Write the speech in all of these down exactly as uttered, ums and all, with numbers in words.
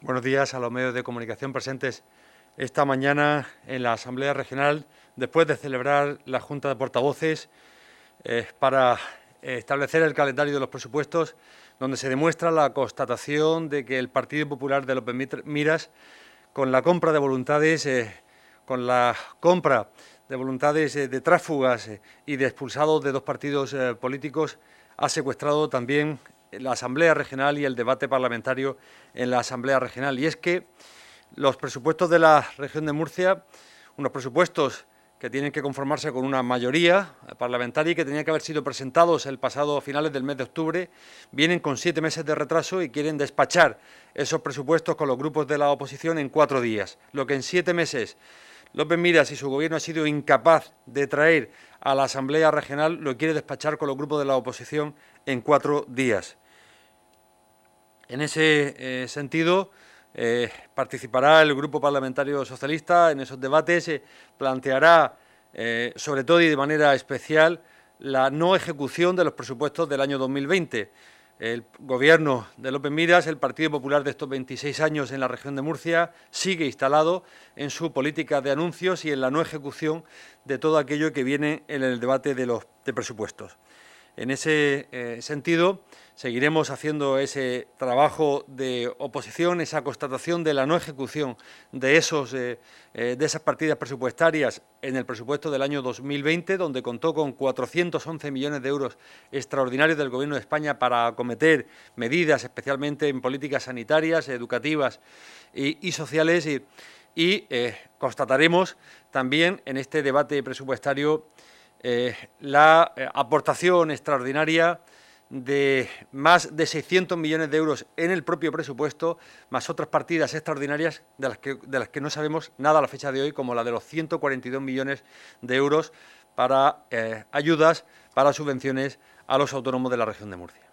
Buenos días a los medios de comunicación presentes esta mañana en la Asamblea Regional, después de celebrar la Junta de Portavoces eh, para establecer el calendario de los presupuestos, donde se demuestra la constatación de que el Partido Popular de López Miras, con la compra de voluntades, eh, con la compra de voluntades eh, de tránsfugas eh, y de expulsados de dos partidos eh, políticos, ha secuestrado también la Asamblea Regional y el debate parlamentario en la Asamblea Regional. Y es que los presupuestos de la región de Murcia, unos presupuestos que tienen que conformarse con una mayoría parlamentaria y que tenían que haber sido presentados el pasado finales del mes de octubre, vienen con siete meses de retraso y quieren despachar esos presupuestos con los grupos de la oposición en cuatro días. Lo que en siete meses López Miras y su Gobierno ha sido incapaz de traer a la Asamblea Regional, lo quiere despachar con los grupos de la oposición en cuatro días. En ese eh, sentido, eh, participará el Grupo Parlamentario Socialista en esos debates, eh, planteará, eh, sobre todo y de manera especial, la no ejecución de los presupuestos del año dos mil veinte. El Gobierno de López Miras, el Partido Popular de estos veintiséis años en la región de Murcia, sigue instalado en su política de anuncios y en la no ejecución de todo aquello que viene en el debate de los de presupuestos. En ese eh, sentido, seguiremos haciendo ese trabajo de oposición, esa constatación de la no ejecución de, esos, eh, eh, de esas partidas presupuestarias en el presupuesto del año dos mil veinte, donde contó con cuatrocientos once millones de euros extraordinarios del Gobierno de España para acometer medidas, especialmente en políticas sanitarias, educativas y, y sociales, y, y eh, constataremos también en este debate presupuestario Eh, la eh, aportación extraordinaria de más de seiscientos millones de euros en el propio presupuesto, más otras partidas extraordinarias de las que, de las que no sabemos nada a la fecha de hoy, como la de los ciento cuarenta y dos millones de euros para eh, ayudas, para subvenciones a los autónomos de la región de Murcia.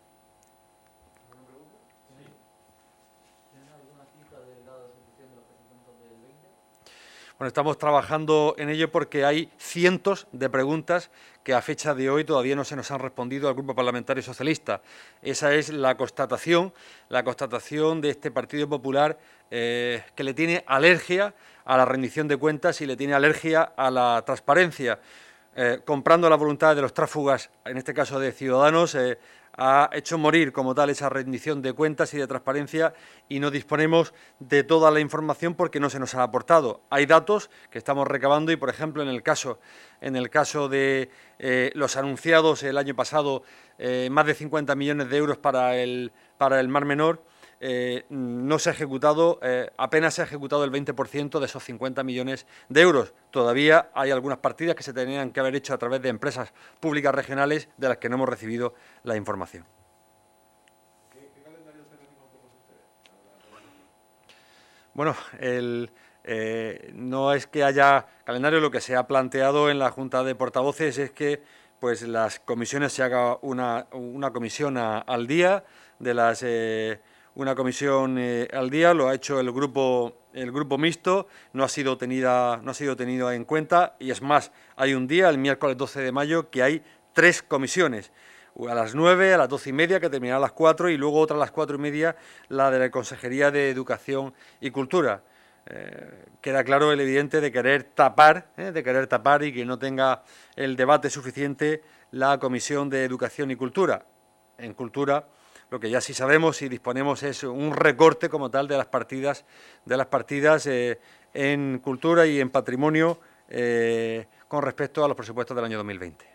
Bueno, estamos trabajando en ello porque hay cientos de preguntas que a fecha de hoy todavía no se nos han respondido al Grupo Parlamentario Socialista. Esa es la constatación, la constatación de este Partido Popular eh, que le tiene alergia a la rendición de cuentas y le tiene alergia a la transparencia. Eh, comprando la voluntad de los tránsfugas, en este caso de Ciudadanos, eh, ha hecho morir como tal esa rendición de cuentas y de transparencia y no disponemos de toda la información porque no se nos ha aportado. Hay datos que estamos recabando y, por ejemplo, en el caso, en el caso de eh, los anunciados el año pasado, eh, más de cincuenta millones de euros para el, para el Mar Menor, Eh, no se ha ejecutado, eh, apenas se ha ejecutado el veinte por ciento de esos cincuenta millones de euros. Todavía hay algunas partidas que se tenían que haber hecho a través de empresas públicas regionales de las que no hemos recibido la información. ¿Qué, qué calendario tenemos todos ustedes? Bueno, el, eh, no es que haya calendario, lo que se ha planteado en la Junta de Portavoces es que pues las comisiones se haga una, una comisión a, al día de las... Eh, Una comisión eh, al día, lo ha hecho el grupo, el grupo mixto, no ha sido tenida, no ha sido tenido en cuenta y es más, hay un día, el miércoles doce de mayo, que hay tres comisiones, a las nueve, a las doce y media, que terminará a las cuatro, y luego otra a las cuatro y media, la de la Consejería de Educación y Cultura. Eh, queda claro el evidente de querer tapar, eh, de querer tapar y que no tenga el debate suficiente la Comisión de Educación y Cultura. En Cultura, lo que ya sí sabemos y disponemos es un recorte como tal de las partidas, de las partidas eh, en cultura y en patrimonio eh, con respecto a los presupuestos del año dos mil veinte.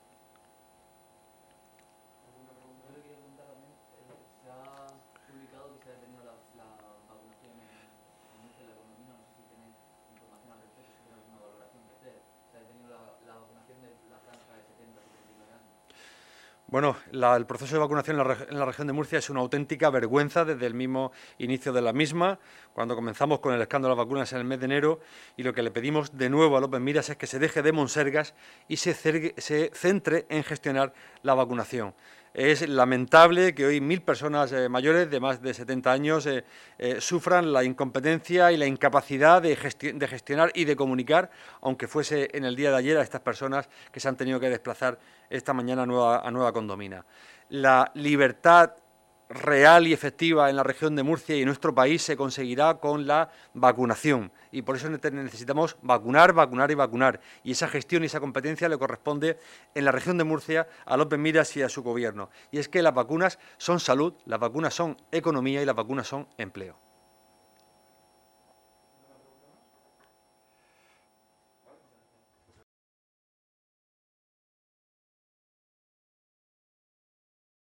Bueno, la, el proceso de vacunación en la, en la región de Murcia es una auténtica vergüenza desde el mismo inicio de la misma, cuando comenzamos con el escándalo de las vacunas en el mes de enero, y lo que le pedimos de nuevo a López Miras es que se deje de monsergas y se, cergue, se centre en gestionar la vacunación. Es lamentable que hoy mil personas eh, mayores de más de setenta años eh, eh, sufran la incompetencia y la incapacidad de, gesti de gestionar y de comunicar, aunque fuese en el día de ayer, a estas personas que se han tenido que desplazar esta mañana a Nueva, a Nueva Condomina. La libertad real y efectiva en la región de Murcia y en nuestro país se conseguirá con la vacunación. Y por eso necesitamos vacunar, vacunar y vacunar. Y esa gestión y esa competencia le corresponde en la región de Murcia a López Miras y a su gobierno. Y es que las vacunas son salud, las vacunas son economía y las vacunas son empleo.